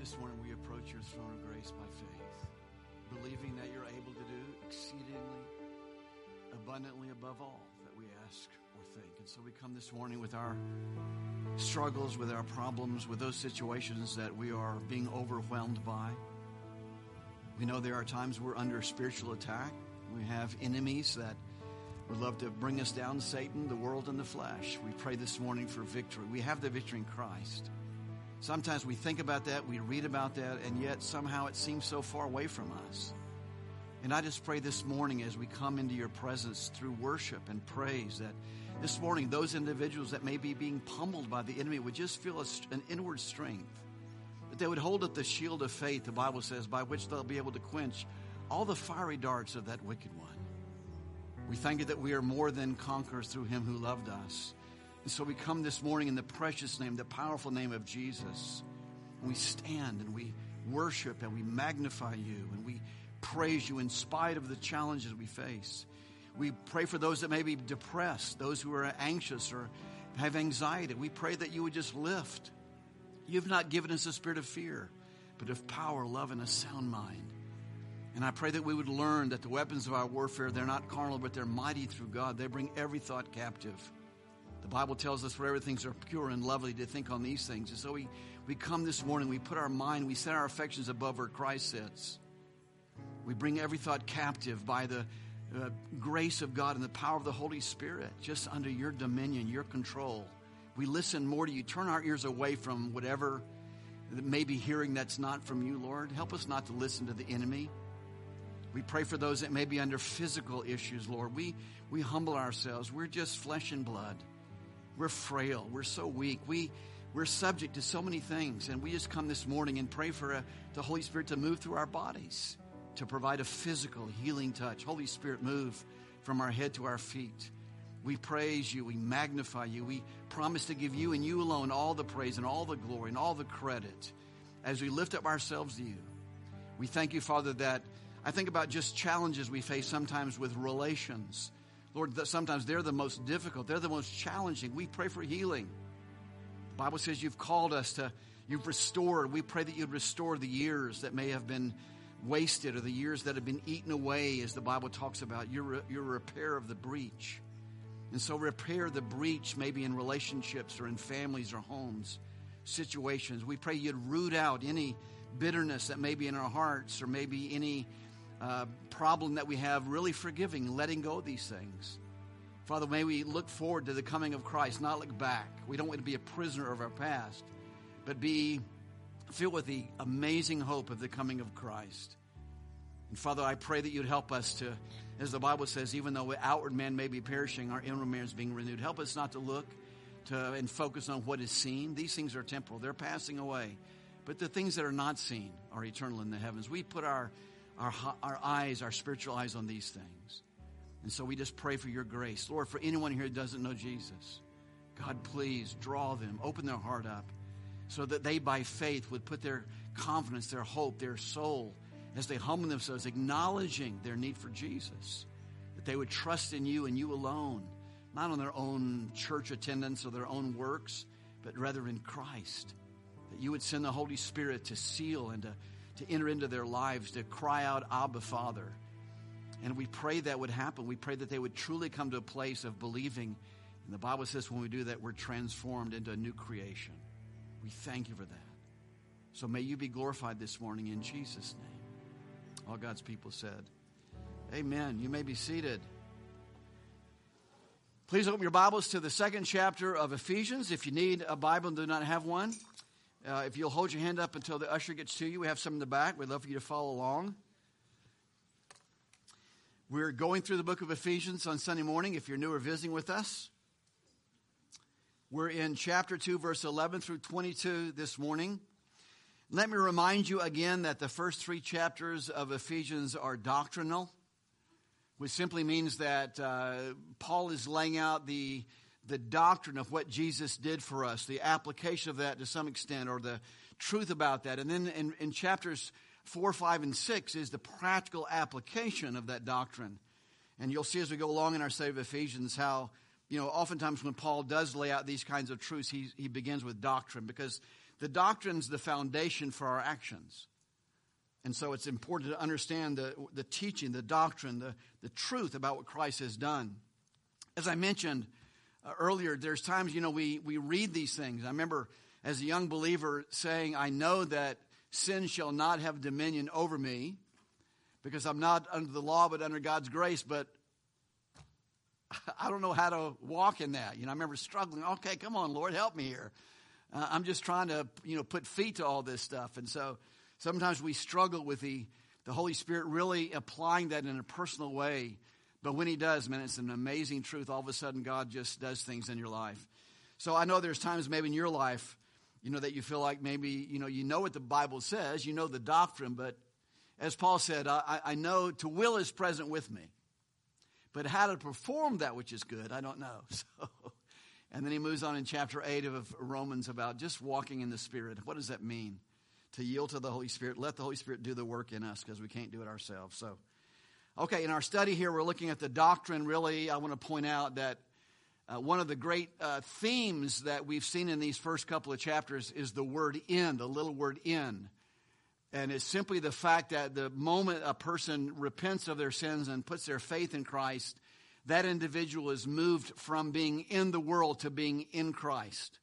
this morning we approach your throne of grace by faith, believing that you're able to do exceedingly, abundantly above all that we ask or think. And so we come this morning with our struggles, with our problems, with those situations that we are being overwhelmed by. We know there are times we're under spiritual attack. We have enemies that would love to bring us down, Satan, the world, and the flesh. We pray this morning for victory. We have the victory in Christ. Sometimes we think about that, we read about that, and yet somehow it seems so far away from us. And I just pray this morning as we come into your presence through worship and praise that this morning those individuals that may be being pummeled by the enemy would just feel an inward strength. That they would hold up the shield of faith, the Bible says, by which they'll be able to quench all the fiery darts of that wicked one. We thank you that we are more than conquerors through him who loved us. And so we come this morning in the precious name, the powerful name of Jesus. And we stand and we worship and we magnify you and we praise you in spite of the challenges we face. We pray for those that may be depressed, those who are anxious or have anxiety. We pray that you would just lift. You've not given us a spirit of fear, but of power, love, and a sound mind. And I pray that we would learn that the weapons of our warfare, they're not carnal, but they're mighty through God. They bring every thought captive. The Bible tells us wherever things are pure and lovely to think on these things. And so we come this morning, we put our mind, we set our affections above where Christ sits. We bring every thought captive by the grace of God and the power of the Holy Spirit, just under your dominion, your control. We listen more to you. Turn our ears away from whatever that may be hearing that's not from you, Lord. Help us not to listen to the enemy. We pray for those that may be under physical issues, Lord. We humble ourselves. We're just flesh and blood. We're frail. We're so weak. We're subject to so many things. And we just come this morning and pray for the Holy Spirit to move through our bodies, to provide a physical healing touch. Holy Spirit, move from our head to our feet. We praise you. We magnify you. We promise to give you and you alone all the praise and all the glory and all the credit as we lift up ourselves to you. We thank you, Father, that I think about just challenges we face sometimes with relations. Lord, that sometimes they're the most difficult. They're the most challenging. We pray for healing. The Bible says you've called us to, you've restored. We pray that you'd restore the years that may have been wasted or the years that have been eaten away, as the Bible talks about, your repair of the breach. And so repair the breach maybe in relationships or in families or homes, situations. We pray you'd root out any bitterness that may be in our hearts or maybe any problem that we have, really forgiving, letting go of these things. Father, may we look forward to the coming of Christ, not look back. We don't want to be a prisoner of our past, but be filled with the amazing hope of the coming of Christ. And Father, I pray that you'd help us to, as the Bible says, even though the outward man may be perishing, our inward man is being renewed. Help us not to look and focus on what is seen. These things are temporal. They're passing away. But the things that are not seen are eternal in the heavens. We put our eyes, our spiritual eyes on these things. And so we just pray for your grace. Lord, for anyone here who doesn't know Jesus, God, please draw them, open their heart up so that they by faith would put their confidence, their hope, their soul, as they humble themselves, acknowledging their need for Jesus, that they would trust in you and you alone, not on their own church attendance or their own works, but rather in Christ, that you would send the Holy Spirit to seal and to enter into their lives, to cry out, Abba, Father. And we pray that would happen. We pray that they would truly come to a place of believing. And the Bible says when we do that, we're transformed into a new creation. We thank you for that. So may you be glorified this morning in Jesus' name. All God's people said, amen. You may be seated. Please open your Bibles to the second chapter of Ephesians. If you need a Bible and do not have one, if you'll hold your hand up until the usher gets to you. We have some in the back. We'd love for you to follow along. We're going through the book of Ephesians on Sunday morning if you're new or visiting with us. We're in chapter 2, verse 11 through 22 this morning. Let me remind you again that the first three chapters of Ephesians are doctrinal, which simply means that Paul is laying out the doctrine of what Jesus did for us, the application of that to some extent, or the truth about that. And then in chapters 4, 5, and 6 is the practical application of that doctrine. And you'll see as we go along in our study of Ephesians how, oftentimes when Paul does lay out these kinds of truths, he begins with doctrine, because the doctrine's the foundation for our actions. And so it's important to understand the teaching, the doctrine, the truth about what Christ has done. As I mentioned earlier, there's times, we read these things. I remember as a young believer saying, I know that sin shall not have dominion over me because I'm not under the law but under God's grace, but I don't know how to walk in that. I remember struggling. Okay, come on, Lord, help me here. I'm just trying to, put feet to all this stuff. And so sometimes we struggle with the Holy Spirit really applying that in a personal way. But when he does, man, it's an amazing truth. All of a sudden, God just does things in your life. So I know there's times maybe in your life, that you feel like maybe, you know what the Bible says, you know the doctrine, but as Paul said, I know to will is present with me. But how to perform that which is good, I don't know. And then he moves on in chapter 8 of Romans about just walking in the Spirit. What does that mean? To yield to the Holy Spirit. Let the Holy Spirit do the work in us because we can't do it ourselves. So, okay, in our study here, we're looking at the doctrine. Really, I want to point out that one of the great themes that we've seen in these first couple of chapters is the word in, the little word in. And it's simply the fact that the moment a person repents of their sins and puts their faith in Christ, that individual is moved from being in the world to being in Christ.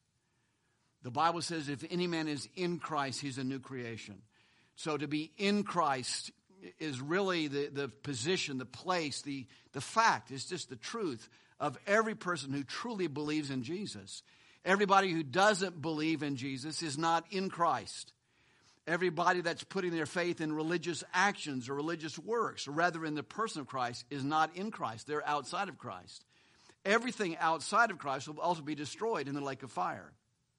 The Bible says if any man is in Christ, he's a new creation. So to be in Christ is really the position, the place, the fact, it's just the truth of every person who truly believes in Jesus. Everybody who doesn't believe in Jesus is not in Christ. Everybody that's putting their faith in religious actions or religious works, or rather in the person of Christ, is not in Christ. They're outside of Christ. Everything outside of Christ will also be destroyed in the lake of fire.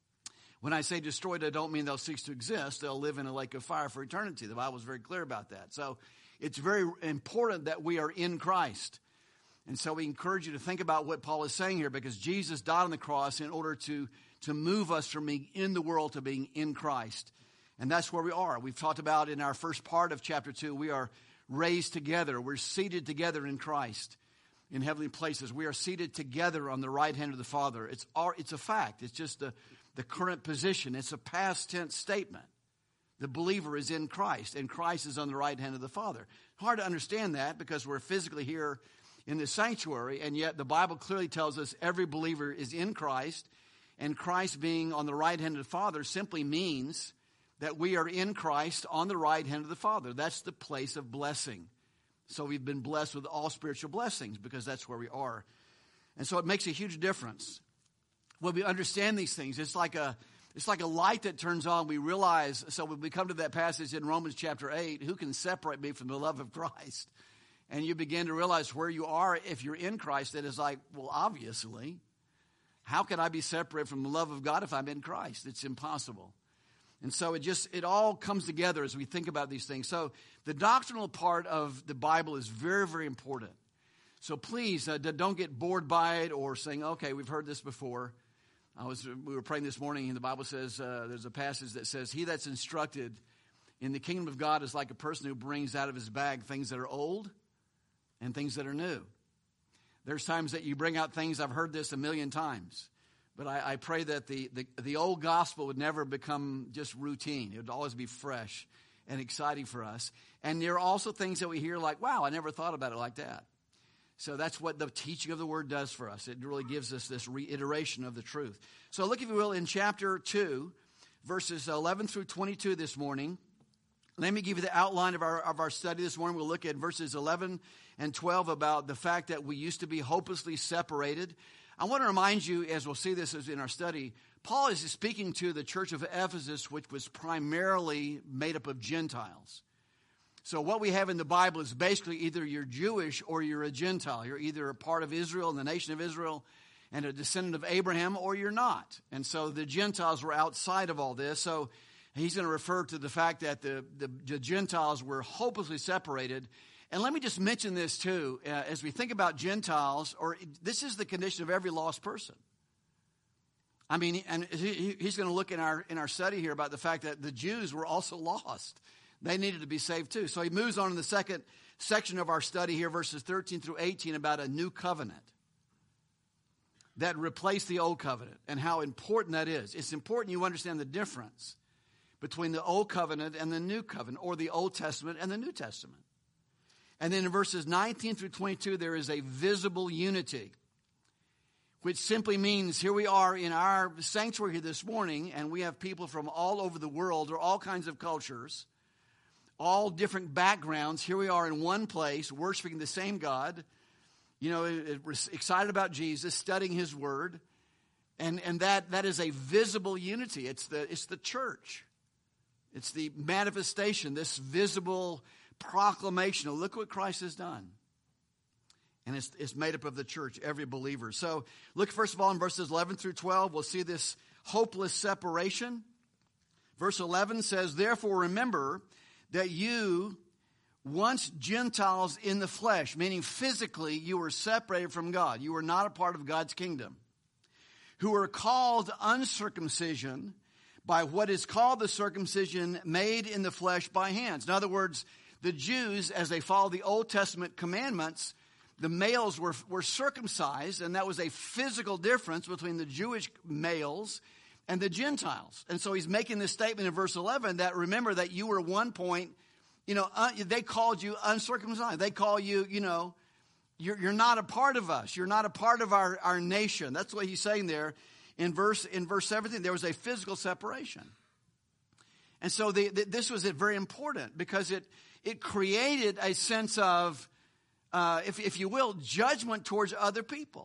When I say destroyed, I don't mean they'll cease to exist. They'll live in a lake of fire for eternity. The Bible is very clear about that. So it's very important that we are in Christ. And so we encourage you to think about what Paul is saying here, because Jesus died on the cross in order to move us from being in the world to being in Christ. And that's where we are. We've talked about in our first part of chapter 2, we are raised together. We're seated together in Christ in heavenly places. We are seated together on the right hand of the Father. It's a fact. It's just the current position. It's a past tense statement. The believer is in Christ, and Christ is on the right hand of the Father. Hard to understand that because we're physically here in the sanctuary, and yet the Bible clearly tells us every believer is in Christ, and Christ being on the right hand of the Father simply means that we are in Christ on the right hand of the Father. That's the place of blessing. So we've been blessed with all spiritual blessings because that's where we are. And so it makes a huge difference. When we understand these things, it's like a light that turns on. We realize, so when we come to that passage in Romans chapter 8, who can separate me from the love of Christ? And you begin to realize where you are if you're in Christ. That is like, well, obviously, how can I be separated from the love of God if I'm in Christ? It's impossible. And so it all comes together as we think about these things. So the doctrinal part of the Bible is very, very important. So please don't get bored by it or saying, okay, we've heard this before. We were praying this morning, and the Bible says, there's a passage that says, he that's instructed in the kingdom of God is like a person who brings out of his bag things that are old and things that are new. There's times that you bring out things, I've heard this a million times, but I pray that the old gospel would never become just routine. It would always be fresh and exciting for us. And there are also things that we hear like, wow, I never thought about it like that. So that's what the teaching of the word does for us. It really gives us this reiteration of the truth. So look, if you will, in chapter 2, verses 11 through 22 this morning. Let me give you the outline of our study this morning. We'll look at verses 11 and 12 about the fact that we used to be hopelessly separated. I want to remind you, as we'll see this as in our study, Paul is speaking to the church of Ephesus, which was primarily made up of Gentiles. So what we have in the Bible is basically either you're Jewish or you're a Gentile. You're either a part of Israel and the nation of Israel and a descendant of Abraham, or you're not. And so the Gentiles were outside of all this. So he's going to refer to the fact that the Gentiles were hopelessly separated. And let me just mention this too, as we think about Gentiles, or this is the condition of every lost person. I mean, and he's going to look in our study here about the fact that the Jews were also lost. They needed to be saved too. So he moves on in the second section of our study here, verses 13 through 18, about a new covenant. that replaced the old covenant and how important that is. It's important you understand the difference between the old covenant and the new covenant, or the Old Testament and the New Testament. And then in verses 19 through 22, there is a visible unity, which simply means here we are in our sanctuary here this morning, and we have people from all over the world, or all kinds of cultures, all different backgrounds. Here we are in one place, worshiping the same God, excited about Jesus, studying his word, and that is a visible unity. It's the church. It's the manifestation, this visible proclamation of look what Christ has done. And it's made up of the church, every believer. So look first of all in verses 11 through 12. We'll see this hopeless separation. Verse 11 says, therefore remember that you, once Gentiles in the flesh, meaning physically you were separated from God. You were not a part of God's kingdom. Who were called uncircumcision by what is called the circumcision made in the flesh by hands. In other words, the Jews, as they followed the Old Testament commandments, the males were circumcised, and that was a physical difference between the Jewish males and the Gentiles. And so he's making this statement in verse 11 that remember that you were at one point, they called you uncircumcised. They call you, you're not a part of us. You're not a part of our nation. That's what he's saying there. In verse 17, there was a physical separation. And so this was very important because it created a sense of, if you will, judgment towards other people.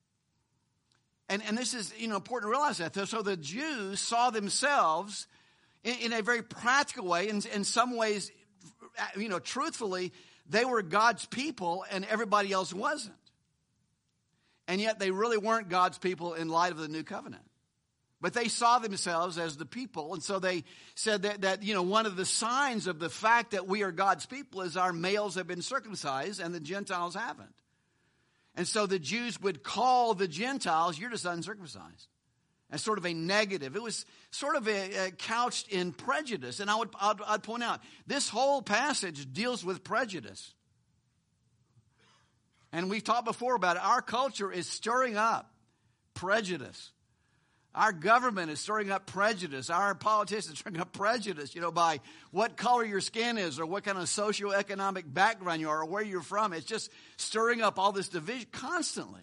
And this is important to realize that. So the Jews saw themselves in a very practical way. In some ways, truthfully, they were God's people and everybody else wasn't. And yet they really weren't God's people in light of the new covenant. But they saw themselves as the people. And so they said that one of the signs of the fact that we are God's people is our males have been circumcised and the Gentiles haven't. And so the Jews would call the Gentiles, you're just uncircumcised. As sort of a negative. It was sort of a couched in prejudice. And I'd point out, this whole passage deals with prejudice. And we've talked before about it. Our culture is stirring up prejudice. Our government is stirring up prejudice. Our politicians are stirring up prejudice, by what color your skin is or what kind of socioeconomic background you are or where you're from. It's just stirring up all this division constantly.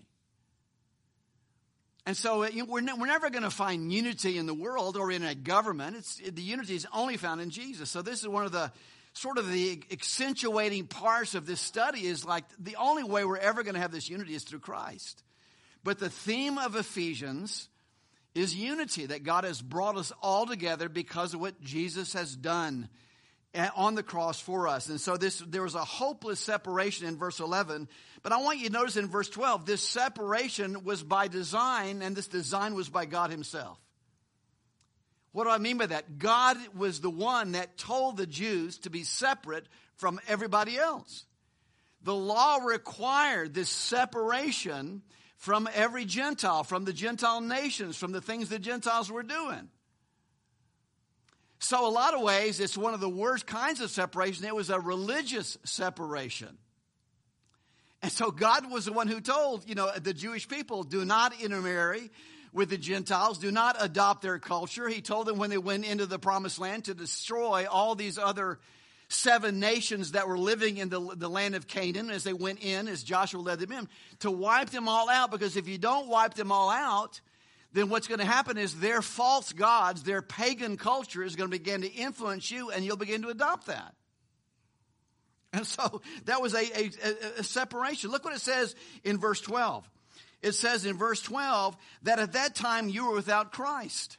And so we're never going to find unity in the world or in a government. The unity is only found in Jesus. So this is one of the sort of the accentuating parts of this study is like the only way we're ever going to have this unity is through Christ. But the theme of Ephesians is unity, that God has brought us all together because of what Jesus has done on the cross for us. And so there was a hopeless separation in verse 11. But I want you to notice in verse 12, this separation was by design, and this design was by God himself. What do I mean by that? God was the one that told the Jews to be separate from everybody else. The law required this separation from every Gentile, from the Gentile nations, from the things the Gentiles were doing. So a lot of ways, it's one of the worst kinds of separation. It was a religious separation. And so God was the one who told, the Jewish people, do not intermarry with the Gentiles, do not adopt their culture. He told them when they went into the promised land to destroy all these other 7 nations that were living in the land of Canaan as they went in, as Joshua led them in, to wipe them all out. Because if you don't wipe them all out, then what's going to happen is their false gods, their pagan culture is going to begin to influence you, and you'll begin to adopt that. And so that was a separation. Look what it says in verse 12. It says in verse 12 that at that time you were without Christ.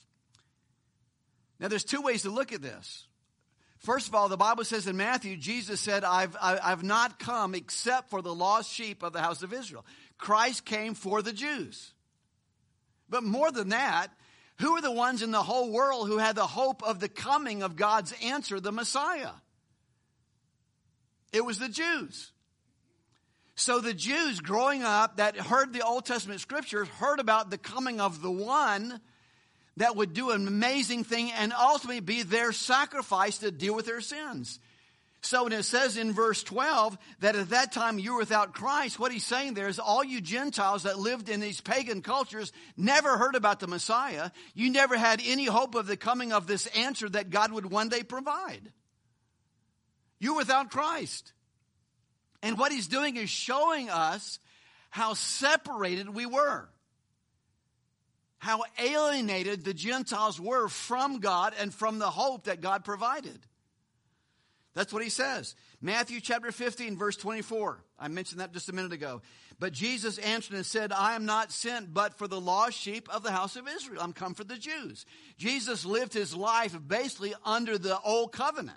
Now there's 2 ways to look at this. First of all, the Bible says in Matthew, Jesus said, I've not come except for the lost sheep of the house of Israel. Christ came for the Jews. But more than that, who are the ones in the whole world who had the hope of the coming of God's answer, the Messiah? It was the Jews. So the Jews growing up that heard the Old Testament scriptures heard about the coming of the one that would do an amazing thing and ultimately be their sacrifice to deal with their sins. So when it says in verse 12 that at that time you were without Christ, what he's saying there is all you Gentiles that lived in these pagan cultures never heard about the Messiah. You never had any hope of the coming of this answer that God would one day provide. You were without Christ. And what he's doing is showing us how separated we were. How alienated the Gentiles were from God and from the hope that God provided. That's what he says. Matthew chapter 15, verse 24. I mentioned that just a minute ago. But Jesus answered and said, I am not sent but for the lost sheep of the house of Israel. I'm come for the Jews. Jesus lived his life basically under the old covenant.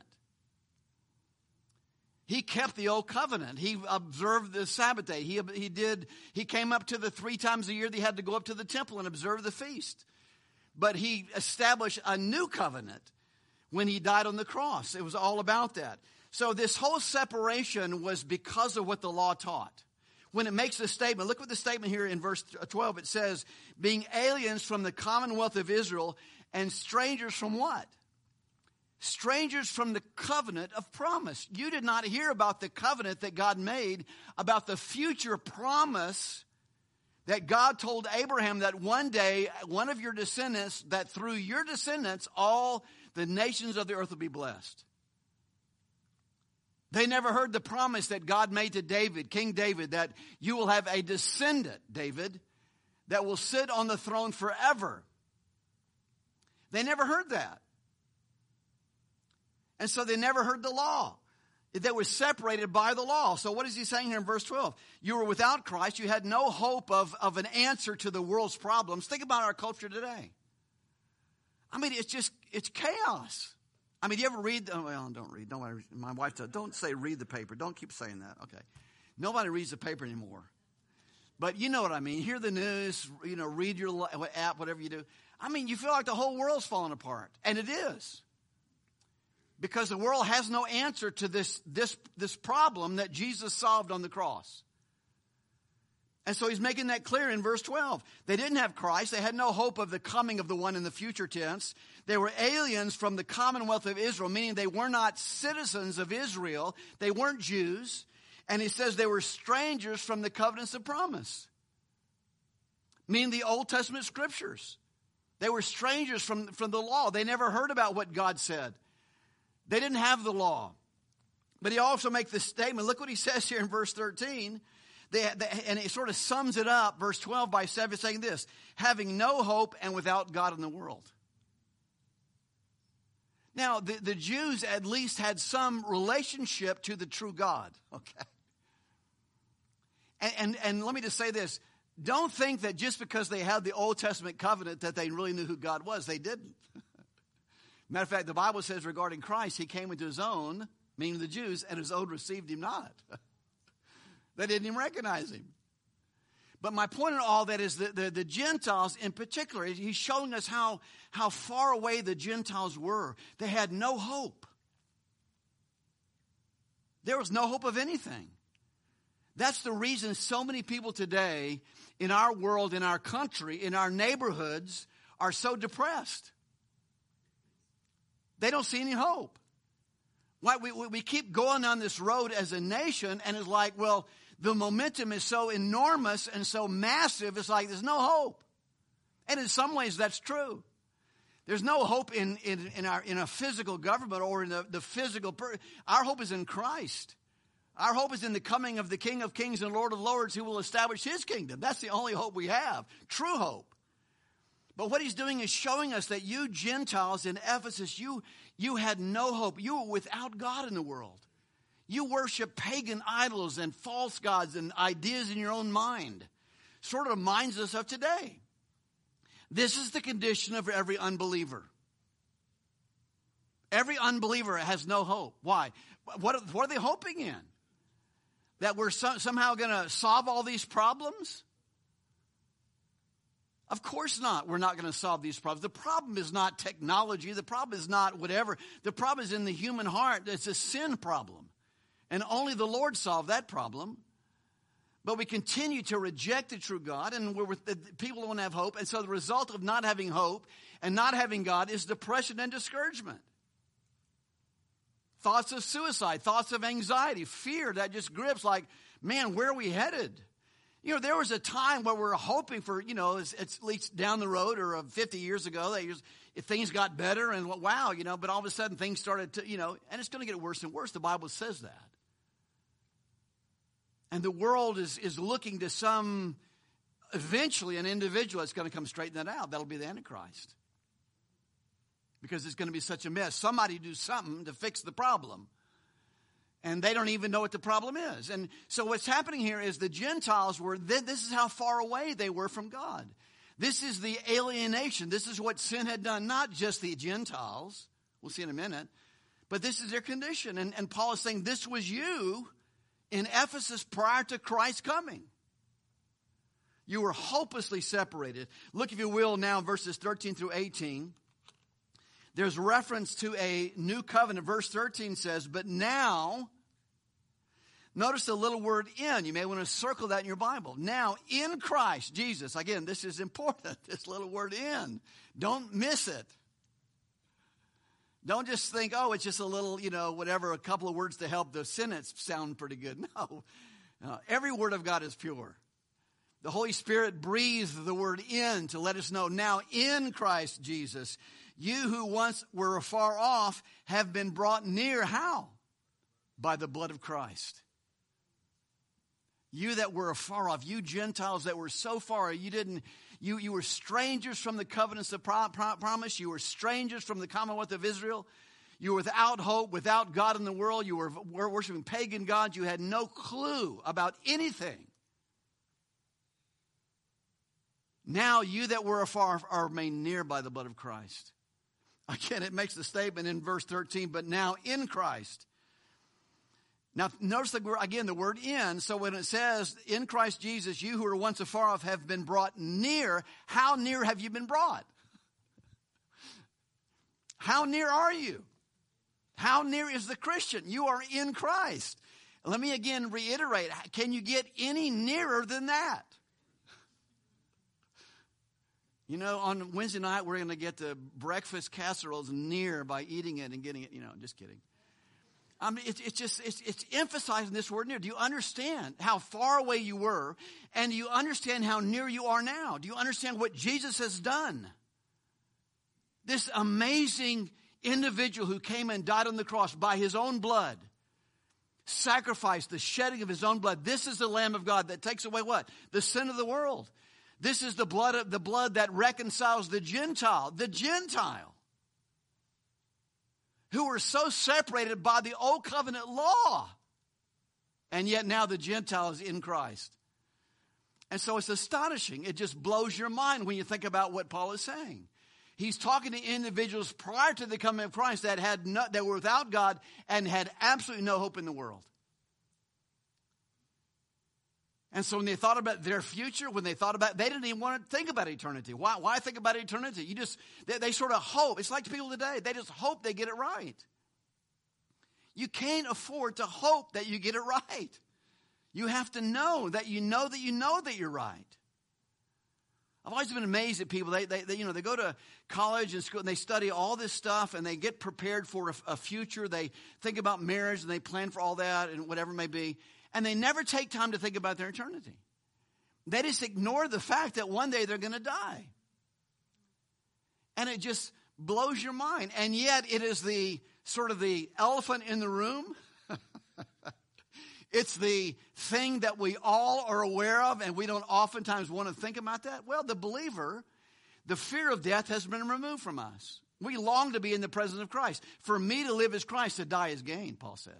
He kept the old covenant. He observed the Sabbath day. He came up to the 3 times a year that he had to go up to the temple and observe the feast. But he established a new covenant when he died on the cross. It was all about that. So this whole separation was because of what the law taught. When it makes a statement, look what the statement here in verse 12, it says, being aliens from the commonwealth of Israel and strangers from what? Strangers from the covenant of promise. You did not hear about the covenant that God made, about the future promise that God told Abraham that one day, one of your descendants, that through your descendants, all the nations of the earth will be blessed. They never heard the promise that God made to David, King David, that you will have a descendant, David, that will sit on the throne forever. They never heard that. And so they never heard the law. They were separated by the law. So what is he saying here in verse 12? You were without Christ. You had no hope of an answer to the world's problems. Think about our culture today. I mean, it's chaos. I mean, do you ever read? Oh, well, don't read. My wife said, don't say read the paper. Don't keep saying that. Okay. Nobody reads the paper anymore. But you know what I mean. Hear the news, read your app, whatever you do. I mean, you feel like the whole world's falling apart. And it is. Because the world has no answer to this problem that Jesus solved on the cross. And so he's making that clear in verse 12. They didn't have Christ. They had no hope of the coming of the one in the future tense. They were aliens from the commonwealth of Israel, meaning they were not citizens of Israel. They weren't Jews. And he says they were strangers from the covenants of promise, meaning the Old Testament scriptures. They were strangers from the law. They never heard about what God said. They didn't have the law. But he also makes this statement. Look what he says here in verse 13. And it sort of sums it up, verse 12, by saying this, having no hope and without God in the world. Now, the Jews at least had some relationship to the true God, okay? And let me just say this. Don't think that just because they had the Old Testament covenant that they really knew who God was. They didn't. Matter of fact, the Bible says regarding Christ, he came into his own, meaning the Jews, and his own received him not. They didn't even recognize him. But my point in all that is that the Gentiles in particular, he's showing us how far away the Gentiles were. They had no hope. There was no hope of anything. That's the reason so many people today in our world, in our country, in our neighborhoods are so depressed. They don't see any hope. We keep going on this road as a nation, and it's like, well, the momentum is so enormous and so massive, it's like there's no hope. And in some ways, that's true. There's no hope in a physical government or in the physical. Our hope is in Christ. Our hope is in the coming of the King of Kings and Lord of Lords who will establish his kingdom. That's the only hope we have, true hope. But what he's doing is showing us that you Gentiles in Ephesus, you had no hope. You were without God in the world. You worship pagan idols and false gods and ideas in your own mind. Sort of reminds us of today. This is the condition of every unbeliever. Every unbeliever has no hope. Why? What are they hoping in? That we're somehow going to solve all these problems? Of course not. We're not going to solve these problems. The problem is not technology. The problem is not whatever. The problem is in the human heart. It's a sin problem. And only the Lord solved that problem. But we continue to reject the true God, and people don't have hope. And so the result of not having hope and not having God is depression and discouragement. thoughts of suicide, thoughts of anxiety, fear that just grips like, man, where are we headed? You know, there was a time where we were hoping for, you know, it's at least down the road or 50 years ago, that if things got better and wow, you know, but all of a sudden things started to, you know, and it's going to get worse and worse. The Bible says that. And the world is looking to eventually an individual that's going to come straighten that out. That'll be the Antichrist. Because it's going to be such a mess. Somebody do something to fix the problem. And they don't even know what the problem is. And so what's happening here is the Gentiles this is how far away they were from God. This is the alienation. This is what sin had done, not just the Gentiles. We'll see in a minute. But this is their condition. And Paul is saying this was you in Ephesus prior to Christ's coming. You were hopelessly separated. Look, if you will, now verses 13 through 18. There's reference to a new covenant. Verse 13 says, but now, notice the little word in. You may want to circle that in your Bible. Now, in Christ Jesus. Again, this is important, this little word in. Don't miss it. Don't just think, oh, it's just a little, you know, whatever, a couple of words to help the sentence sound pretty good. No. Every word of God is pure. The Holy Spirit breathed the word in to let us know, now in Christ Jesus, you who once were afar off have been brought near. How? By the blood of Christ. You that were afar off, you Gentiles that were so far, you were strangers from the covenants of promise. You were strangers from the Commonwealth of Israel. You were without hope, without God in the world. You were worshiping pagan gods. You had no clue about anything. Now you that were afar are made near by the blood of Christ. Again, it makes the statement in verse 13, but now in Christ. Now, notice the word in. So when it says, in Christ Jesus, you who were once afar off have been brought near. How near have you been brought? How near are you? How near is the Christian? You are in Christ. Let me again reiterate. Can you get any nearer than that? You know, on Wednesday night, we're going to get the breakfast casseroles near by eating it and getting it. You know, just kidding. I mean, it's emphasizing this word near. Do you understand how far away you were? And do you understand how near you are now? Do you understand what Jesus has done? This amazing individual who came and died on the cross by his own blood, sacrificed the shedding of his own blood. This is the Lamb of God that takes away what? The sin of the world. This is the blood that reconciles the Gentile who were so separated by the old covenant law. And yet now the Gentile is in Christ. And so it's astonishing. It just blows your mind when you think about what Paul is saying. He's talking to individuals prior to the coming of Christ that were without God and had absolutely no hope in the world. And so when they thought about their future, they didn't even want to think about eternity. Why think about eternity? They sort of hope. It's like people today. They just hope they get it right. You can't afford to hope that you get it right. You have to know that you know that you're right. I've always been amazed at people. They go to college and school and they study all this stuff and they get prepared for a future. They think about marriage and they plan for all that and whatever it may be. And they never take time to think about their eternity. They just ignore the fact that one day they're going to die. And it just blows your mind. And yet it is the sort of the elephant in the room. It's the thing that we all are aware of and we don't oftentimes want to think about that. Well, the believer, the fear of death has been removed from us. We long to be in the presence of Christ. For me to live is Christ, to die is gain, Paul said.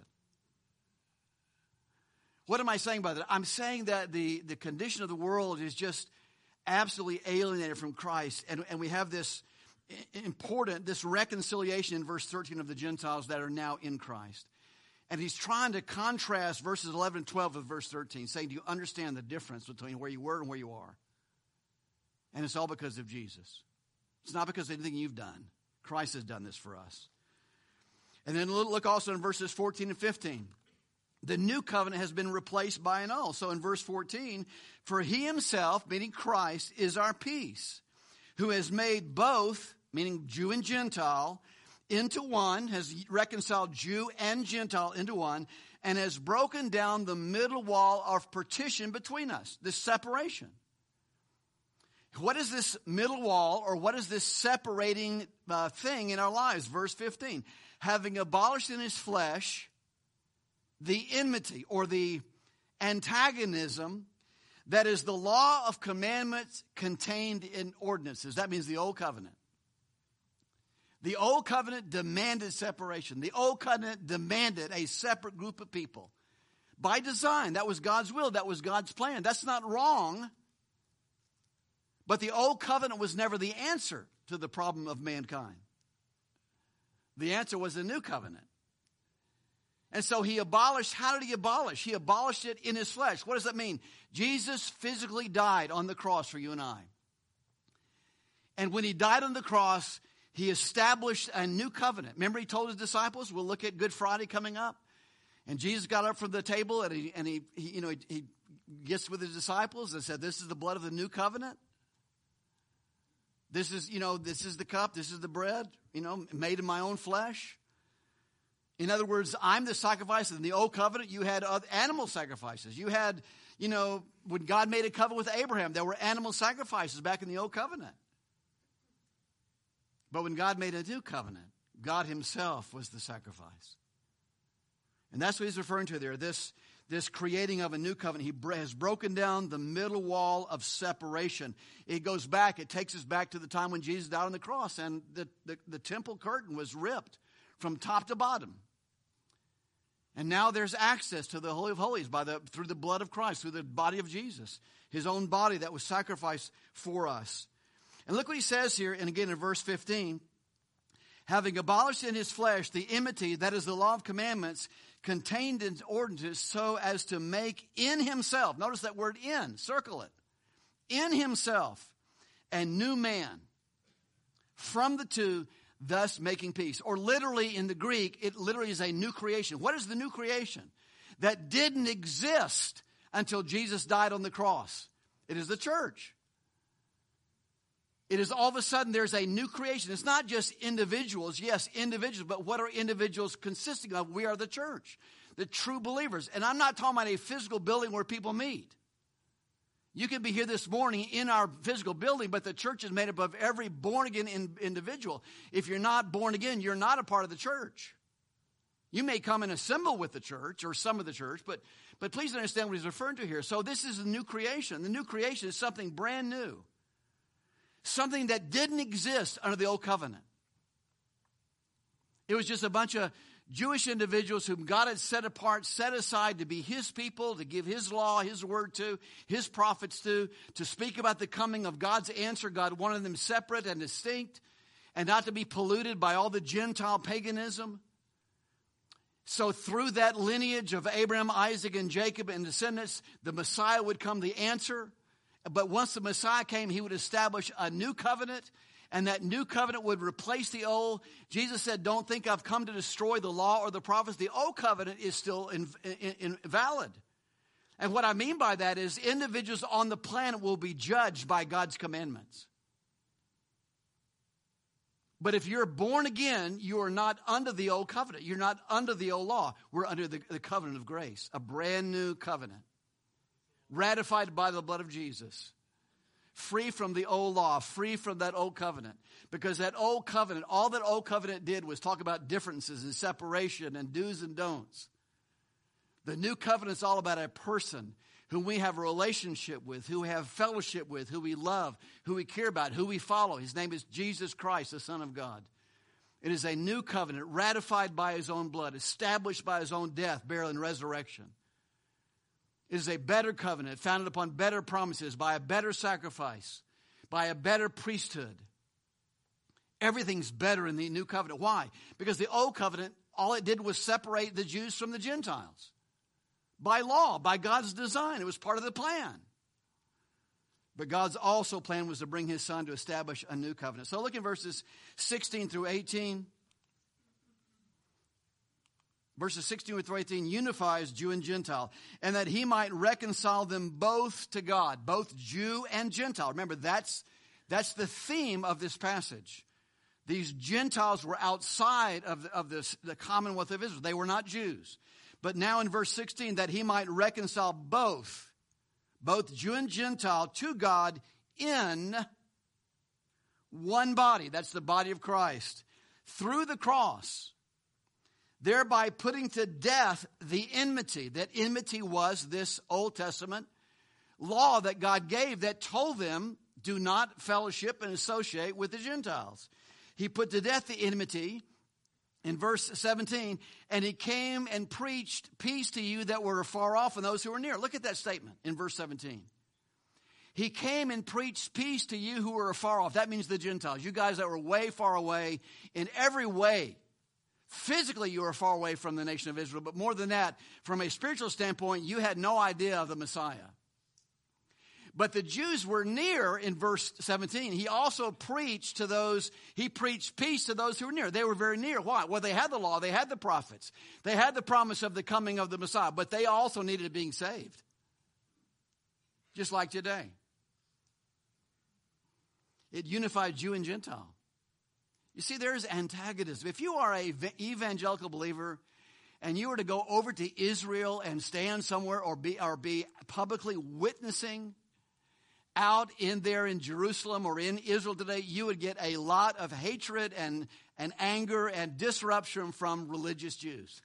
What am I saying by that? I'm saying that the condition of the world is just absolutely alienated from Christ. And we have this reconciliation in verse 13 of the Gentiles that are now in Christ. And he's trying to contrast verses 11 and 12 with verse 13, saying, do you understand the difference between where you were and where you are? And it's all because of Jesus. It's not because of anything you've done. Christ has done this for us. And then look also in verses 14 and 15. The new covenant has been replaced by an old. So in verse 14, for he himself, meaning Christ, is our peace, who has made both, meaning Jew and Gentile, into one, has reconciled Jew and Gentile into one, and has broken down the middle wall of partition between us, this separation. What is this middle wall, or what is this separating thing in our lives? Verse 15, having abolished in his flesh the enmity or the antagonism that is the law of commandments contained in ordinances. That means the old covenant. The old covenant demanded separation. The old covenant demanded a separate group of people. By design, that was God's will. That was God's plan. That's not wrong. But the old covenant was never the answer to the problem of mankind. The answer was the new covenant. And so he abolished, how did he abolish? He abolished it in his flesh. What does that mean? Jesus physically died on the cross for you and I. And when he died on the cross, he established a new covenant. Remember, he told his disciples, we'll look at Good Friday coming up. And Jesus got up from the table and he gets with his disciples and said, this is the blood of the new covenant. This is the cup, this is the bread, made in my own flesh. In other words, I'm the sacrifice. In the old covenant, you had animal sacrifices. You had, when God made a covenant with Abraham, there were animal sacrifices back in the old covenant. But when God made a new covenant, God himself was the sacrifice. And that's what he's referring to there, this creating of a new covenant. He has broken down the middle wall of separation. It goes back, it takes us back to the time when Jesus died on the cross, and the temple curtain was ripped from top to bottom. And now there's access to the Holy of Holies through the blood of Christ, through the body of Jesus, his own body that was sacrificed for us. And look what he says here, and again in verse 15, having abolished in his flesh the enmity, that is the law of commandments, contained in ordinances, so as to make in himself, notice that word in, circle it, in himself a new man from the two, thus making peace. Or literally in the Greek, it literally is a new creation. What is the new creation? That didn't exist until Jesus died on the cross. It is the church. It is all of a sudden there's a new creation. It's not just individuals. Yes, individuals, but what are individuals consisting of? We are the church, the true believers. And I'm not talking about a physical building where people meet. You can be here this morning in our physical building, but the church is made up of every born-again individual. If you're not born again, you're not a part of the church. You may come and assemble with the church or some of the church, but please understand what he's referring to here. So this is a new creation. The new creation is something brand new. Something that didn't exist under the old covenant. It was just a bunch of Jewish individuals whom God had set apart, set aside to be his people, to give his law, his word to, his prophets to speak about the coming of God's answer. God wanted them separate and distinct and not to be polluted by all the Gentile paganism. So through that lineage of Abraham, Isaac, and Jacob and descendants, the Messiah would come, the answer. But once the Messiah came, he would establish a new covenant, and that new covenant would replace the old. Jesus said, don't think I've come to destroy the law or the prophets. The old covenant is still valid. And what I mean by that is individuals on the planet will be judged by God's commandments. But if you're born again, you are not under the old covenant. You're not under the old law. We're under the covenant of grace, a brand new covenant. Ratified by the blood of Jesus. Free from the old law, free from that old covenant. Because that old covenant, all that old covenant did was talk about differences and separation and do's and don'ts. The new covenant is all about a person whom we have a relationship with, who we have fellowship with, who we love, who we care about, who we follow. His name is Jesus Christ, the Son of God. It is a new covenant ratified by his own blood, established by his own death, burial, and resurrection. It is a better covenant, founded upon better promises, by a better sacrifice, by a better priesthood. Everything's better in the new covenant. Why? Because the old covenant, all it did was separate the Jews from the Gentiles. By law, by God's design. It was part of the plan. But God's also plan was to bring his son to establish a new covenant. So look in verses 16 through 18. Verses 16 through 18 unifies Jew and Gentile, and that he might reconcile them both to God, both Jew and Gentile. Remember, that's the theme of this passage. These Gentiles were outside of the commonwealth of Israel. They were not Jews. But now in verse 16, that he might reconcile both Jew and Gentile to God in one body. That's the body of Christ. Through the cross, thereby putting to death the enmity. That enmity was this Old Testament law that God gave that told them, do not fellowship and associate with the Gentiles. He put to death the enmity in verse 17, and he came and preached peace to you that were far off and those who were near. Look at that statement in verse 17. He came and preached peace to you who were afar off. That means the Gentiles. You guys that were way far away in every way. Physically, you were far away from the nation of Israel. But more than that, from a spiritual standpoint, you had no idea of the Messiah. But the Jews were near in verse 17. He also preached peace to those who were near. They were very near. Why? Well, they had the law. They had the prophets. They had the promise of the coming of the Messiah. But they also needed being saved. Just like today. It unified Jew and Gentile. You see, there's antagonism. If you are an evangelical believer and you were to go over to Israel and stand somewhere or be publicly witnessing out in there in Jerusalem or in Israel today, you would get a lot of hatred and anger and disruption from religious Jews.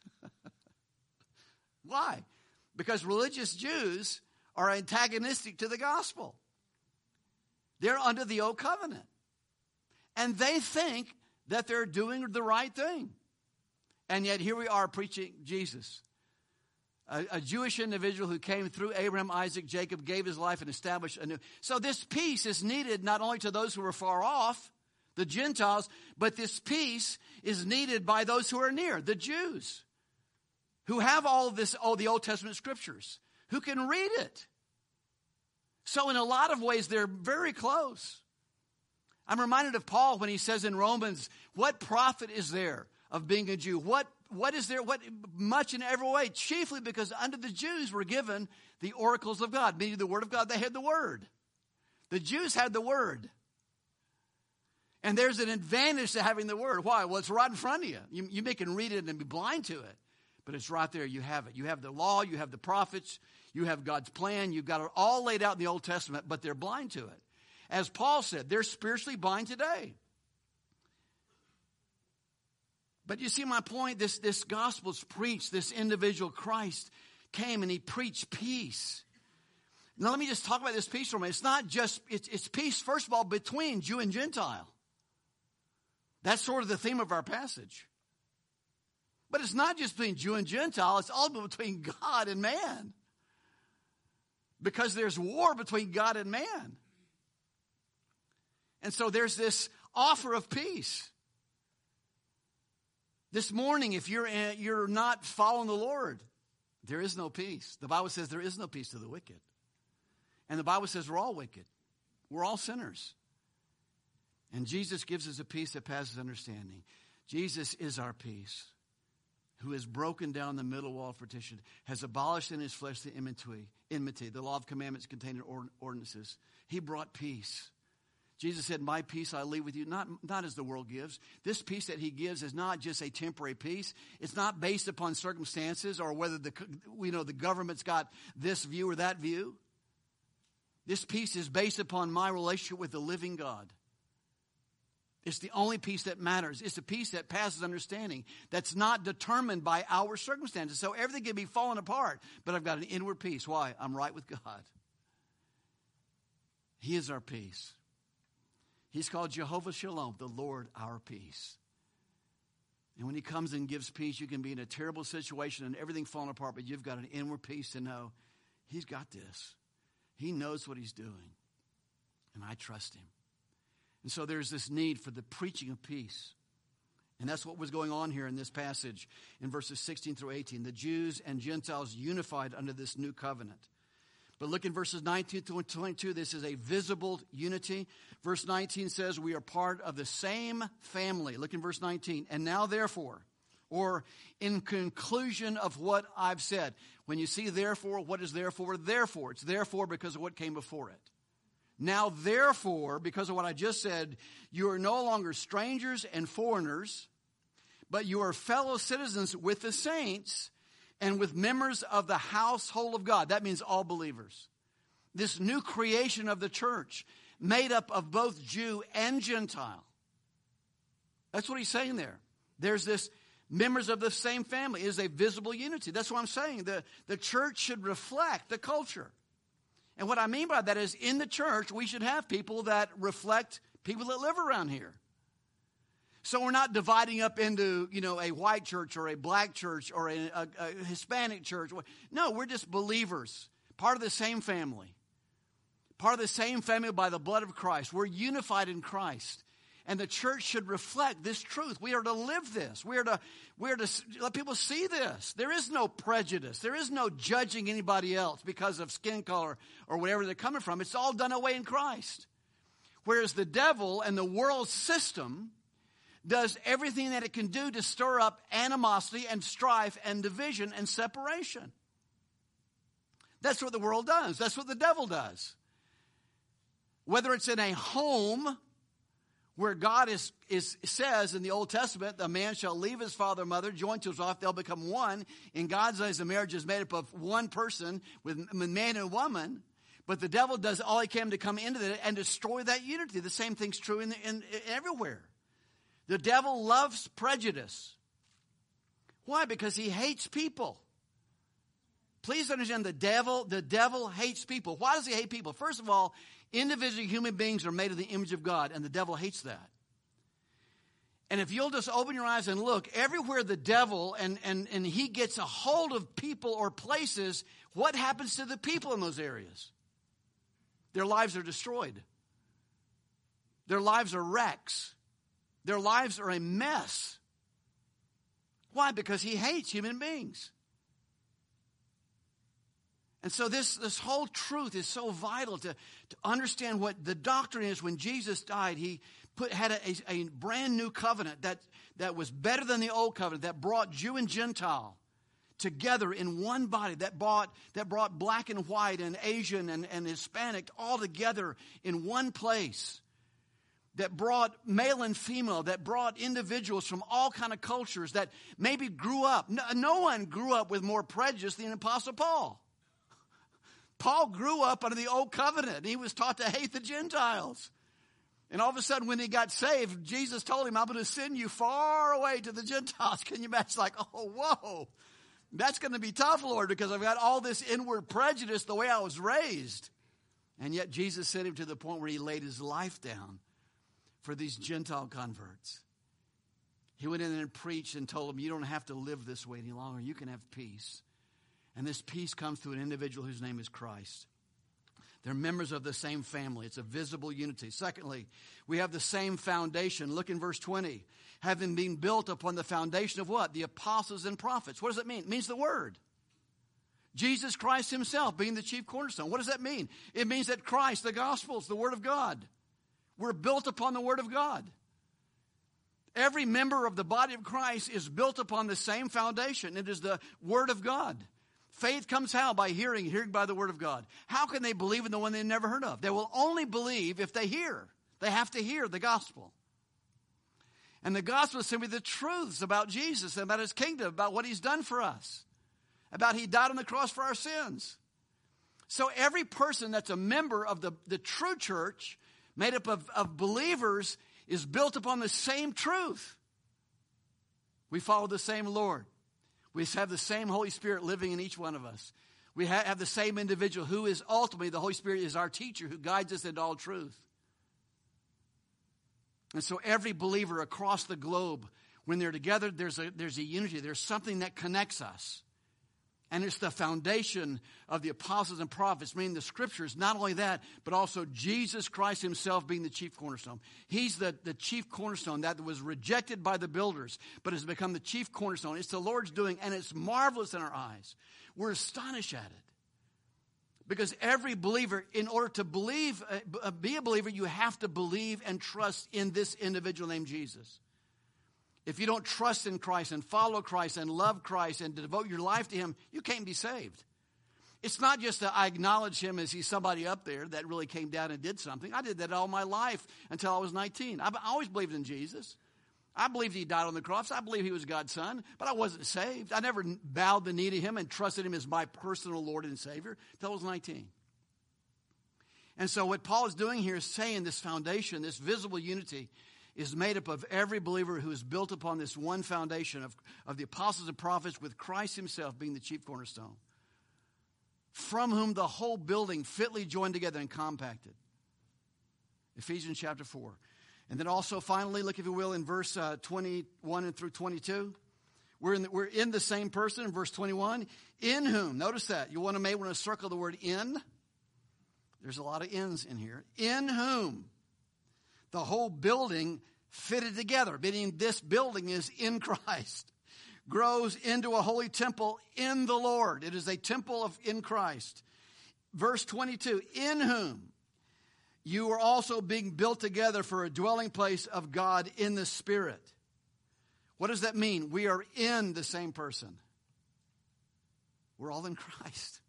Why? Because religious Jews are antagonistic to the gospel. They're under the old covenant. And they think that they're doing the right thing. And yet here we are preaching Jesus. A Jewish individual who came through Abraham, Isaac, Jacob, gave his life and established a new. So this peace is needed not only to those who are far off, the Gentiles, but this peace is needed by those who are near, the Jews, who have the Old Testament scriptures, who can read it. So in a lot of ways, they're very close. I'm reminded of Paul when he says in Romans, what profit is there of being a Jew? What is there? What much in every way? Chiefly because under the Jews were given the oracles of God, meaning the word of God. They had the word. The Jews had the word. And there's an advantage to having the word. Why? Well, it's right in front of you. You may can read it and be blind to it. But it's right there. You have it. You have the law. You have the prophets. You have God's plan. You've got it all laid out in the Old Testament, but they're blind to it. As Paul said, they're spiritually blind today. But you see my point? This gospel's preached. This individual Christ came and he preached peace. Now let me just talk about this peace for a minute. It's not just, it's peace, first of all, between Jew and Gentile. That's sort of the theme of our passage. But it's not just between Jew and Gentile. It's also between God and man. Because there's war between God and man. And so there's this offer of peace. This morning, if you're not following the Lord, there is no peace. The Bible says there is no peace to the wicked. And the Bible says we're all wicked. We're all sinners. And Jesus gives us a peace that passes understanding. Jesus is our peace, who has broken down the middle wall of partition, has abolished in his flesh the enmity, the law of commandments contained in ordinances. He brought peace. Jesus said, my peace I leave with you, not as the world gives. This peace that he gives is not just a temporary peace. It's not based upon circumstances or whether the government's got this view or that view. This peace is based upon my relationship with the living God. It's the only peace that matters. It's a peace that passes understanding. That's not determined by our circumstances. So everything can be falling apart, but I've got an inward peace. Why? I'm right with God. He is our peace. He's called Jehovah Shalom, the Lord our peace. And when he comes and gives peace, you can be in a terrible situation and everything falling apart, but you've got an inward peace to know he's got this. He knows what he's doing. And I trust him. And so there's this need for the preaching of peace. And that's what was going on here in this passage in verses 16 through 18. The Jews and Gentiles unified under this new covenant. But look in verses 19 through 22. This is a visible unity. Verse 19 says we are part of the same family. Look in verse 19. And now therefore, or in conclusion of what I've said. When you see therefore, what is therefore? Therefore. It's therefore because of what came before it. Now, therefore, because of what I just said, you are no longer strangers and foreigners, but you are fellow citizens with the saints and with members of the household of God. That means all believers. This new creation of the church, made up of both Jew and Gentile. That's what he's saying there. There's this members of the same family. It is a visible unity. That's what I'm saying. The church should reflect the culture. And what I mean by that is in the church, we should have people that reflect people that live around here. So we're not dividing up into, a white church or a black church or a Hispanic church. No, we're just believers, part of the same family. Part of the same family by the blood of Christ. We're unified in Christ. And the church should reflect this truth. We are to live this. We are to let people see this. There is no prejudice. There is no judging anybody else because of skin color or whatever they're coming from. It's all done away in Christ. Whereas the devil and the world system does everything that it can do to stir up animosity and strife and division and separation. That's what the world does. That's what the devil does. Whether it's in a home where God says in the Old Testament, the man shall leave his father and mother, join to his wife, they'll become one. In God's eyes, the marriage is made up of one person with man and woman. But the devil does all he can to come into it and destroy that unity. The same thing's true in everywhere. The devil loves prejudice. Why? Because he hates people. Please understand, the devil hates people. Why does he hate people? First of all, individual human beings are made in the image of God, and the devil hates that. And if you'll just open your eyes and look, everywhere the devil and he gets a hold of people or places, what happens to the people in those areas? Their lives are destroyed. Their lives are wrecks. Their lives are a mess. Why? Because he hates human beings. And so this whole truth is so vital to understand what the doctrine is. When Jesus died, he had a brand new covenant that was better than the old covenant, that brought Jew and Gentile together in one body, that brought black and white and Asian and Hispanic all together in one place, that brought male and female, that brought individuals from all kind of cultures that maybe grew up. No one grew up with more prejudice than Apostle Paul. Paul grew up under the old covenant. He was taught to hate the Gentiles. And all of a sudden when he got saved, Jesus told him, I'm going to send you far away to the Gentiles. Can you imagine? Like, oh, whoa. That's going to be tough, Lord, because I've got all this inward prejudice the way I was raised. And yet Jesus sent him to the point where he laid his life down for these Gentile converts. He went in and preached and told them, you don't have to live this way any longer. You can have peace. And this peace comes through an individual whose name is Christ. They're members of the same family. It's a visible unity. Secondly, we have the same foundation. Look in verse 20. Having been built upon the foundation of what? The apostles and prophets. What does it mean? It means the word. Jesus Christ himself being the chief cornerstone. What does that mean? It means that Christ, the gospel, is the word of God. We're built upon the word of God. Every member of the body of Christ is built upon the same foundation. It is the word of God. Faith comes how? By hearing by the word of God. How can they believe in the one they've never heard of? They will only believe if they hear. They have to hear the gospel. And the gospel is simply the truths about Jesus and about his kingdom, about what he's done for us, about he died on the cross for our sins. So every person that's a member of the true church, made up of believers, is built upon the same truth. We follow the same Lord. We have the same Holy Spirit living in each one of us. We have the same individual who is ultimately, the Holy Spirit is our teacher who guides us into all truth. And so every believer across the globe, when they're together, there's a unity. There's something that connects us. And it's the foundation of the apostles and prophets, meaning the scriptures. Not only that, but also Jesus Christ himself being the chief cornerstone. He's the chief cornerstone that was rejected by the builders, but has become the chief cornerstone. It's the Lord's doing, and it's marvelous in our eyes. We're astonished at it. Because every believer, in order to believe, be a believer, you have to believe and trust in this individual named Jesus. If you don't trust in Christ and follow Christ and love Christ and devote your life to him, you can't be saved. It's not just that I acknowledge him as he's somebody up there that really came down and did something. I did that all my life until I was 19. I always believed in Jesus. I believed he died on the cross. I believed he was God's son, but I wasn't saved. I never bowed the knee to him and trusted him as my personal Lord and Savior until I was 19. And so what Paul is doing here is saying this foundation, this visible unity, is made up of every believer who is built upon this one foundation of the apostles and prophets, with Christ himself being the chief cornerstone, from whom the whole building fitly joined together and compacted. Ephesians chapter 4. And then also finally, look if you will in verse 21 and through 22. We're in the same person in verse 21. In whom, notice that. You want to circle the word in. There's a lot of ins in here. In whom the whole building fitted together, meaning this building is in Christ, grows into a holy temple in the Lord. It is a temple in Christ. Verse 22, in whom you are also being built together for a dwelling place of God in the Spirit. What does that mean? We are in the same person. We're all in Christ.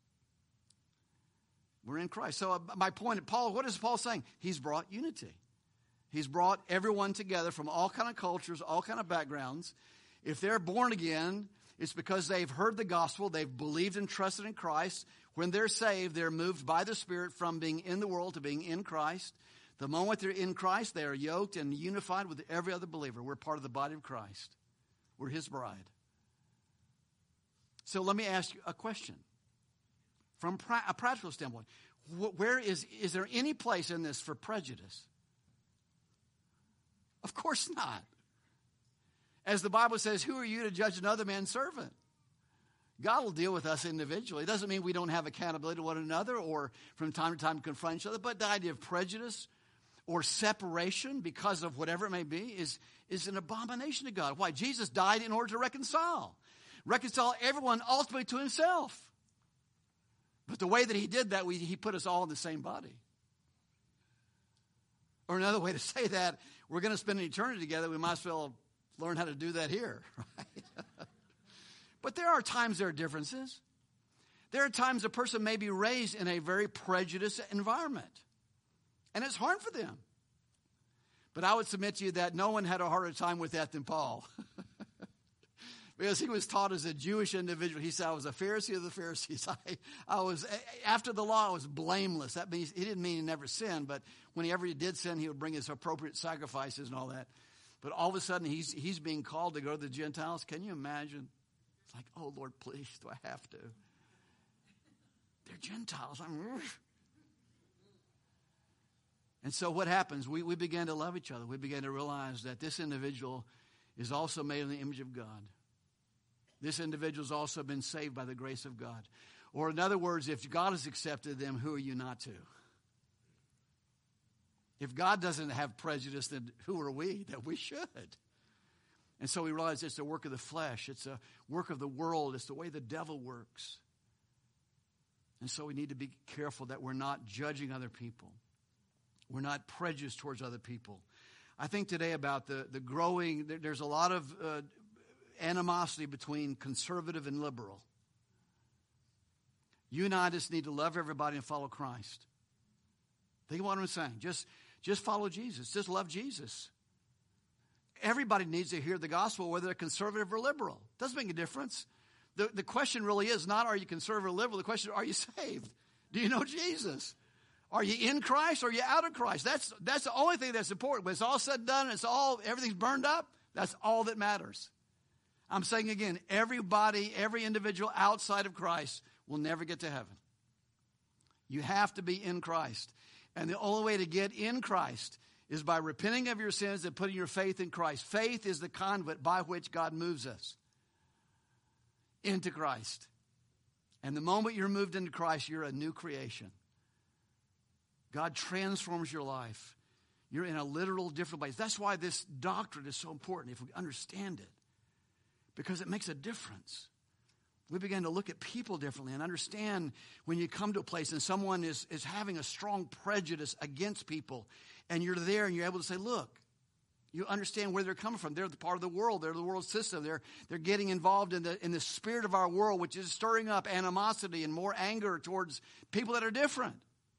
We're in Christ. So my point, Paul, what is Paul saying? He's brought unity. He's brought everyone together from all kind of cultures, all kind of backgrounds. If they're born again, it's because they've heard the gospel, they've believed and trusted in Christ. When they're saved, they're moved by the Spirit from being in the world to being in Christ. The moment they're in Christ, they are yoked and unified with every other believer. We're part of the body of Christ. We're his bride. So let me ask you a question. From a practical standpoint, where is there any place in this for prejudice? Of course not. As the Bible says, who are you to judge another man's servant? God will deal with us individually. It doesn't mean we don't have accountability to one another or from time to time confront each other, but the idea of prejudice or separation because of whatever it may be is an abomination to God. Why? Jesus died in order to reconcile everyone ultimately to himself. But the way that he did that, he put us all in the same body. Or another way to say that, we're going to spend an eternity together, we might as well learn how to do that here, right? But there are times there are differences. There are times a person may be raised in a very prejudiced environment, and it's hard for them. But I would submit to you that no one had a harder time with that than Paul. Because he was taught as a Jewish individual. He said, I was a Pharisee of the Pharisees. I was, after the law, I was blameless. That means he didn't mean he never sinned, but whenever he did sin, he would bring his appropriate sacrifices and all that. But all of a sudden, he's being called to go to the Gentiles. Can you imagine? It's like, oh, Lord, please, do I have to? They're Gentiles. And so what happens? We began to love each other. We began to realize that this individual is also made in the image of God. This individual has also been saved by the grace of God. Or in other words, if God has accepted them, who are you not to? If God doesn't have prejudice, then who are we that we should? And so we realize it's a work of the flesh. It's a work of the world. It's the way the devil works. And so we need to be careful that we're not judging other people. We're not prejudiced towards other people. I think today about the growing, there's a lot of animosity between conservative and liberal. You and I just need to love everybody and follow Christ. Think of what I'm saying. Just follow Jesus. Just love Jesus. Everybody needs to hear the gospel, whether they're conservative or liberal. Doesn't make a difference. The question really is not, are you conservative or liberal? The question is, are you saved? Do you know Jesus? Are you in Christ or are you out of Christ? That's the only thing that's important. When it's all said and done, everything's burned up, that's all that matters. I'm saying again, everybody, every individual outside of Christ will never get to heaven. You have to be in Christ. And the only way to get in Christ is by repenting of your sins and putting your faith in Christ. Faith is the conduit by which God moves us into Christ. And the moment you're moved into Christ, you're a new creation. God transforms your life. You're in a literal different place. That's why this doctrine is so important if we understand it. Because it makes a difference. We begin to look at people differently and understand when you come to a place and someone is having a strong prejudice against people and you're there and you're able to say, look, You understand where they're coming from. They're the part of the world. They're the world system. They're getting involved in the spirit of our world, which is stirring up animosity and more anger towards people that are different.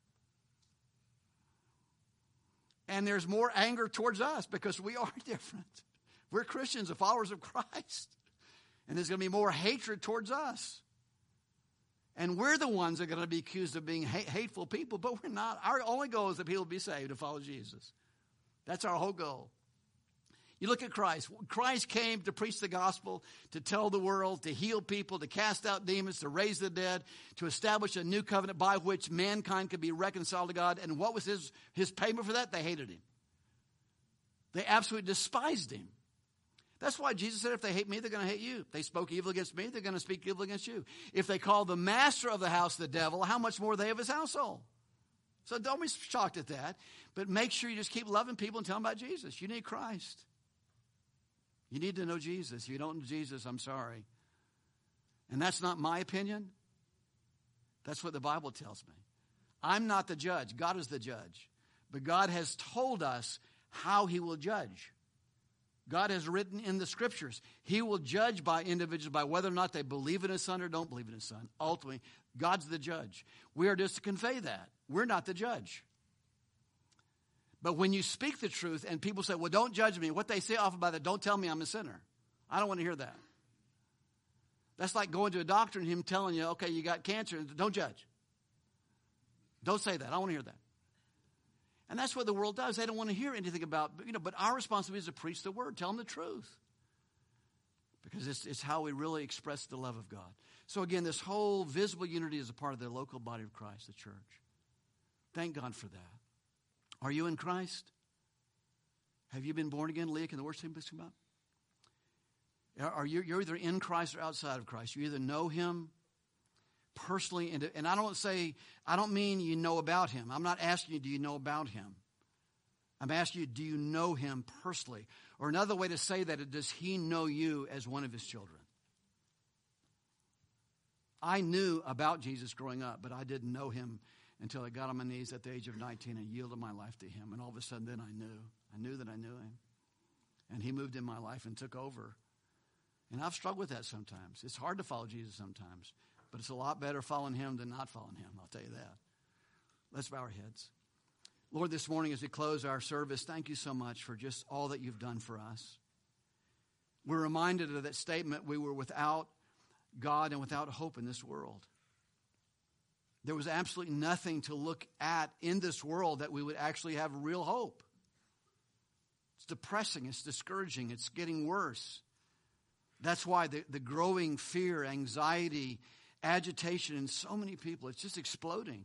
And there's more anger towards us because we are different. We're Christians, the followers of Christ. And there's going to be more hatred towards us. And we're the ones that are going to be accused of being hateful people, but we're not. Our only goal is that people be saved and follow Jesus. That's our whole goal. You look at Christ. Christ came to preach the gospel, to tell the world, to heal people, to cast out demons, to raise the dead, to establish a new covenant by which mankind could be reconciled to God. And what was his payment for that? They hated him. They absolutely despised him. That's why Jesus said, if they hate me, they're going to hate you. If they spoke evil against me, they're going to speak evil against you. If they call the master of the house the devil, how much more they of his household? So don't be shocked at that. But make sure you just keep loving people and tell them about Jesus. You need Christ. You need to know Jesus. If you don't know Jesus, I'm sorry. And that's not my opinion. That's what the Bible tells me. I'm not the judge. God is the judge. But God has told us how he will judge. God has written in the scriptures. He will judge by individuals by whether or not they believe in his son or don't believe in his son. Ultimately, God's the judge. We are just to convey that. We're not the judge. But when you speak the truth and people say, well, don't judge me, what they say often by that, don't tell me I'm a sinner. I don't want to hear that. That's like going to a doctor and him telling you, okay, you got cancer. Don't judge. Don't say that. I don't want to hear that. And that's what the world does. They don't want to hear anything about, but our responsibility is to preach the word. Tell them the truth. Because it's how we really express the love of God. So again, this whole visible unity is a part of the local body of Christ, the church. Thank God for that. Are you in Christ? Have you been born again? Leah, can the worship team come up? You're either in Christ or outside of Christ. You either know him personally, and I don't mean you know about him. I'm not asking you, do you know about him? I'm asking you, do you know him personally? Or another way to say that, does he know you as one of his children? I knew about Jesus growing up, but I didn't know him until I got on my knees at the age of 19 and yielded my life to him. And all of a sudden then I knew that I knew him. And he moved in my life and took over. And I've struggled with that sometimes. It's hard to follow Jesus sometimes. But it's a lot better following him than not following him, I'll tell you that. Let's bow our heads. Lord, this morning as we close our service, thank you so much for just all that you've done for us. We're reminded of that statement, we were without God and without hope in this world. There was absolutely nothing to look at in this world that we would actually have real hope. It's depressing. It's discouraging. It's getting worse. That's why the growing fear, anxiety, agitation in so many people, it's just exploding.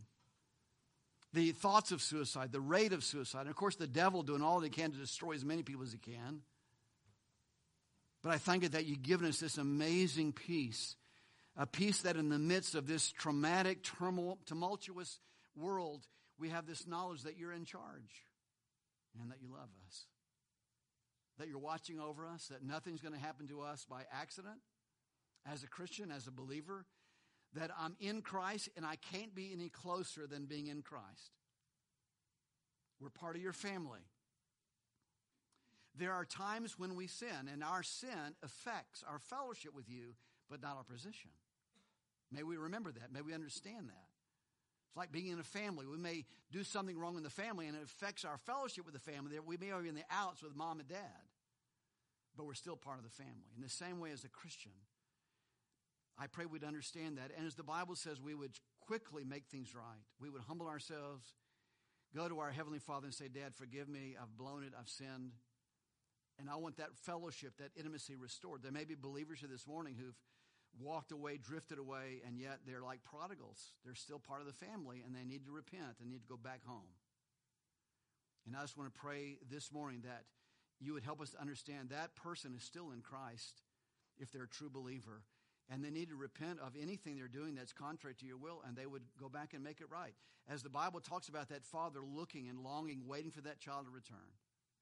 The thoughts of suicide, the rate of suicide, and of course the devil doing all that he can to destroy as many people as he can. But I thank you that you've given us this amazing peace. A peace that in the midst of this traumatic, tumultuous world, we have this knowledge that you're in charge and that you love us. That you're watching over us, that nothing's going to happen to us by accident. As a Christian, as a believer, that I'm in Christ and I can't be any closer than being in Christ. We're part of your family. There are times when we sin, and our sin affects our fellowship with you, but not our position. May we remember that. May we understand that. It's like being in a family. We may do something wrong in the family, and it affects our fellowship with the family. We may be in the outs with mom and dad, but we're still part of the family. In the same way as a Christian, I pray we'd understand that. And as the Bible says, we would quickly make things right. We would humble ourselves, go to our Heavenly Father and say, Dad, forgive me. I've blown it. I've sinned. And I want that fellowship, that intimacy restored. There may be believers here this morning who've walked away, drifted away, and yet they're like prodigals. They're still part of the family, and they need to repent and need to go back home. And I just want to pray this morning that you would help us to understand that person is still in Christ if they're a true believer, and they need to repent of anything they're doing that's contrary to your will, and they would go back and make it right. As the Bible talks about that father looking and longing, waiting for that child to return.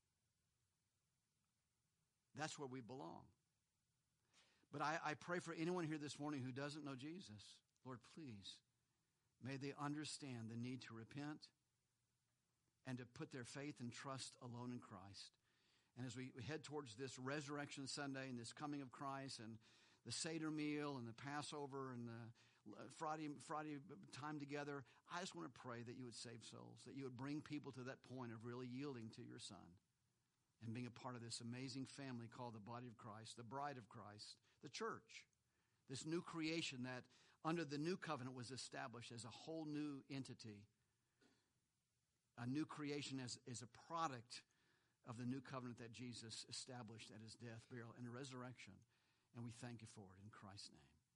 That's where we belong. But I pray for anyone here this morning who doesn't know Jesus. Lord, please, may they understand the need to repent and to put their faith and trust alone in Christ. And as we head towards this Resurrection Sunday and this coming of Christ and the Seder meal and the Passover and the Friday time together, I just want to pray that you would save souls, that you would bring people to that point of really yielding to your Son and being a part of this amazing family called the body of Christ, the bride of Christ, the church, this new creation that under the new covenant was established as a whole new entity, a new creation as a product of the new covenant that Jesus established at his death, burial, and resurrection. And we thank you for it in Christ's name.